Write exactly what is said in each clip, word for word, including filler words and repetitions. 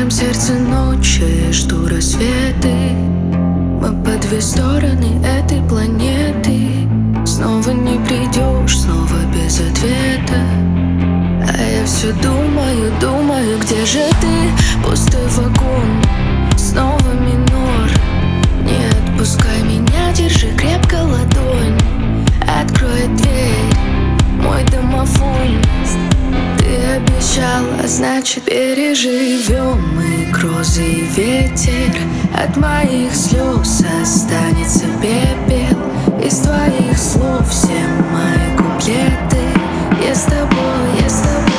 моем сердце ночи, жду рассветы. Мы по две стороны этой планеты. Снова не придешь, снова без ответа. А я все думаю, думаю, где же ты? Пустой вагон, снова минор. Не отпускай меня, держи крепко ладонь. Открой дверь, мой домофон. Ты обещала, значит переживем мы грозы и ветер. От моих слез останется пепел. Из твоих слов все мои куплеты. Я с тобой, я с тобой.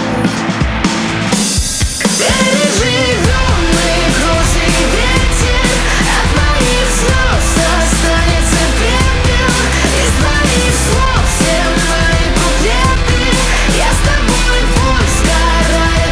Переживем мы грозы и ветер. От моих слез останется пепел. Из твоих слов все мои куплеты. Я с тобой, пусть сгорают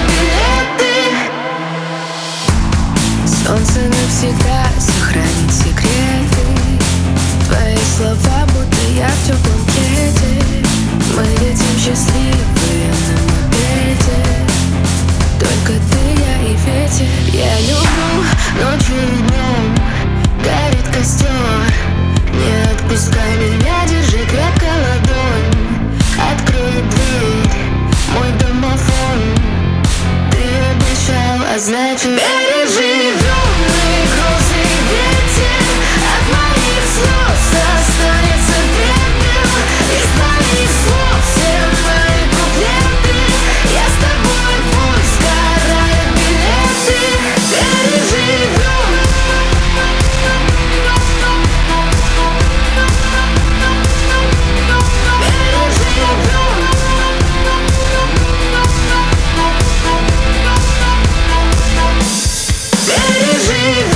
билеты. Солнце навсегда сохранит секреты. Твои слова, будто я в теплом пледе. Мы летим счастливые на мопеде. Только ты, я и ветер. Я люблю ночью и днем. Горит костер. Не отпускай меня, держи крепко ладонь. Открой дверь, мой домофон. Ты обещал, а значит переживем мы грозы и ветер. От моих слез останется пепел. Из твоих слов все мои куплеты. Я с тобой, пусть сгорают билеты. Переживем. Переживем. Переживем.